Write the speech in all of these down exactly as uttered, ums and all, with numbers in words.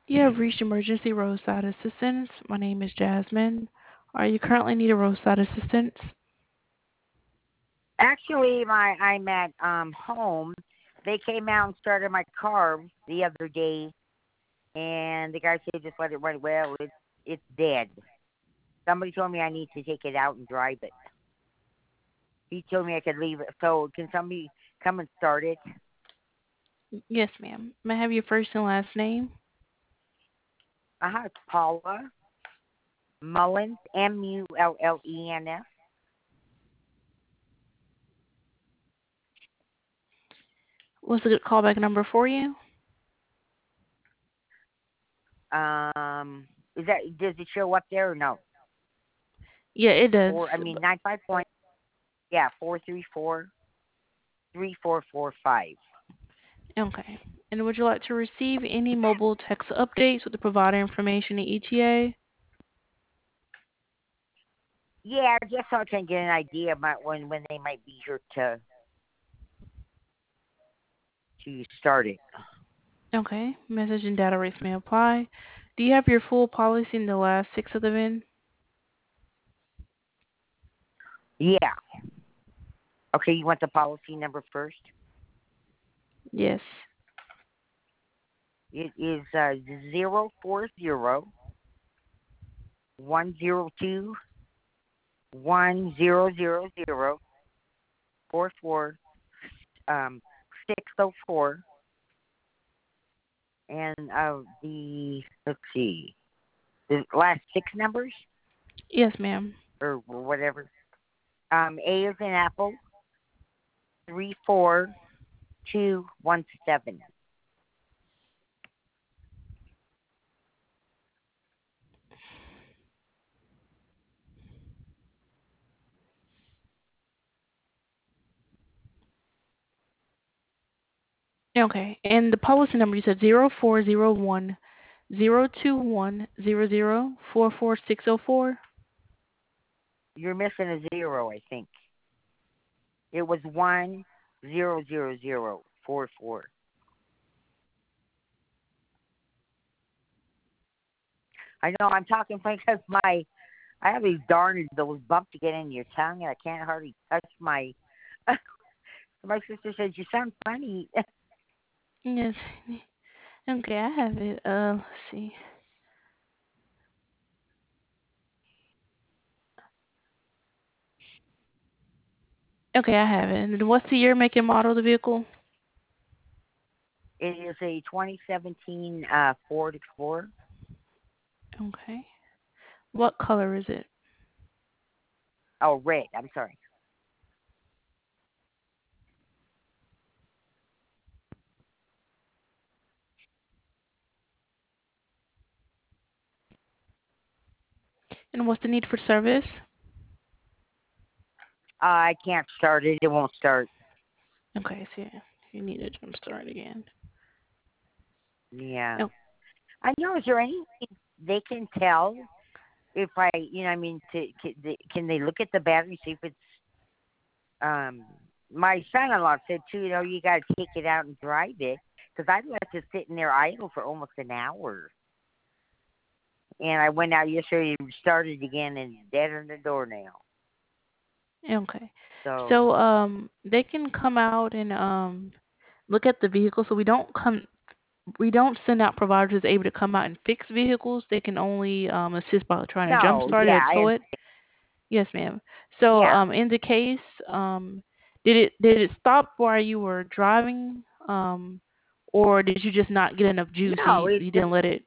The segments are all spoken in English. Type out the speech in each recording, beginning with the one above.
You have reached emergency roadside assistance. My name is Jasmine. Are you currently need a roadside assistance? Actually, my I'm at um home. They came out and started my car the other day, and the guy said just let it run. Well, it's it's dead. Somebody told me I need to take it out and drive it. He told me I could leave it. So can somebody come and start it? Yes, ma'am. May I have your first and last name? Uh huh. It's Paula Mullins, M U L L E N S. What's a good callback number for you? Um, is that does it show up there or no? Yeah, it does. Four. I mean nine five point. Yeah, four three four three four four five. Okay. And would you like to receive any mobile text updates with the provider information and E T A? Yeah, just so I can get an idea about when when they might be here to to start it. Okay. Message and data rates may apply. Do you have your full policy in the last six of the V I N? Yeah. Okay, you want the policy number first? Yes. It is uh, zero four zero one zero two one zero zero zero four four um six zero four, and uh the let's see the last six numbers Yes, ma'am. or whatever. Um, A is in Apple three four two one seven. Okay. And the policy number you said zero four zero one zero two one zero zero four four six zero four. You're missing a zero, I think. It was one zero zero zero four four. I know I'm talking funny because my I have these darn those bumps to get in your tongue, and I can't hardly touch my. My sister says you sound funny. Yes. Okay, I have it. Uh, let's see. Okay, I have it. And what's the year, make, and model of the vehicle? It is a twenty seventeen uh, Ford Explorer. Okay. What color is it? Oh, red. I'm sorry. And what's the need for service? Uh, I can't start it. It won't start. Okay, so yeah, you need to jump start again. Yeah. Oh, I know. Is there anything they can tell if I, you know, I mean, to can they, can they look at the battery see if it's um. My son-in-law said too. You know, you got to take it out and drive it because I left it sitting there idle for almost an hour. And I went out yesterday and started again, and it's dead on the door now. okay. So So um, they can come out and um look at the vehicle. So we don't come, we don't send out providers that's able to come out and fix vehicles. They can only um assist by trying to jump no, start it yeah, or I tow am. it. Yes, ma'am. So Yeah, um, in the case, um, did it did it stop while you were driving, um, or did you just not get enough juice? So no, you, it you just didn't let it.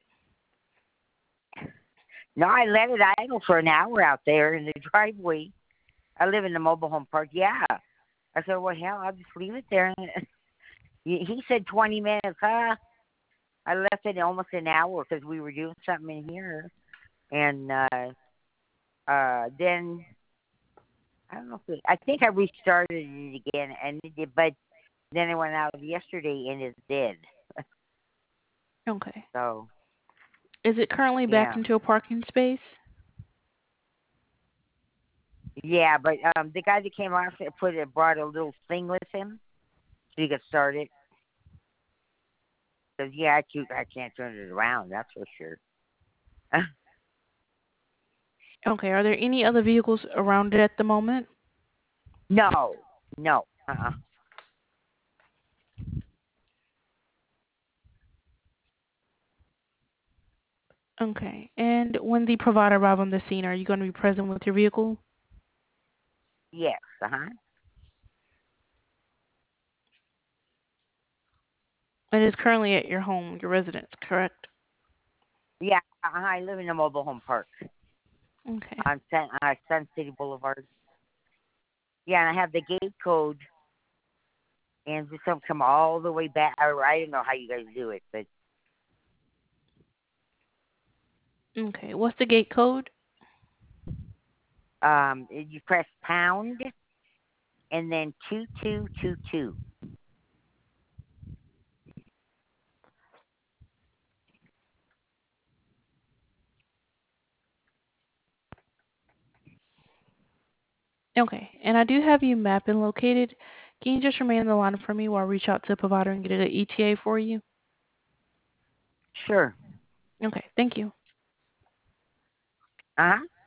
no. I let it idle for an hour out there in the driveway. I live in the mobile home park. Yeah, I said, well, hell, I'll just leave it there. He he said twenty minutes. Huh? I left it almost an hour because we were doing something in here, and uh, uh, then I don't know if it, I think I restarted it again, and it did, but then I went out yesterday and it's dead. Okay. So Is it currently backed yeah, into a parking space? yeah. But um, the guy that came last put it brought a little thing with him so you could start it. Because yeah, I can't, I can't turn it around. That's for sure. Okay. Are there any other vehicles around it at the moment? No, no. Uh-uh. Okay. And when the provider arrives on the scene, are you going to be present with your vehicle? Yes. Uh-huh. It is currently at your home, your residence, correct? Yeah. Uh-huh. I live in a mobile home park Okay. on Sun, uh, Sun City Boulevard. Yeah, and I have the gate code, and just some come all the way back. I, I don't know how you guys do it, but Okay. What's the gate code? um, you press pound and then two two two two. Okay. And I do have you mapped and located. Can you just remain on the line for me while I reach out to a provider and get an E T A for you? Sure. Okay. Thank you. Uh huh.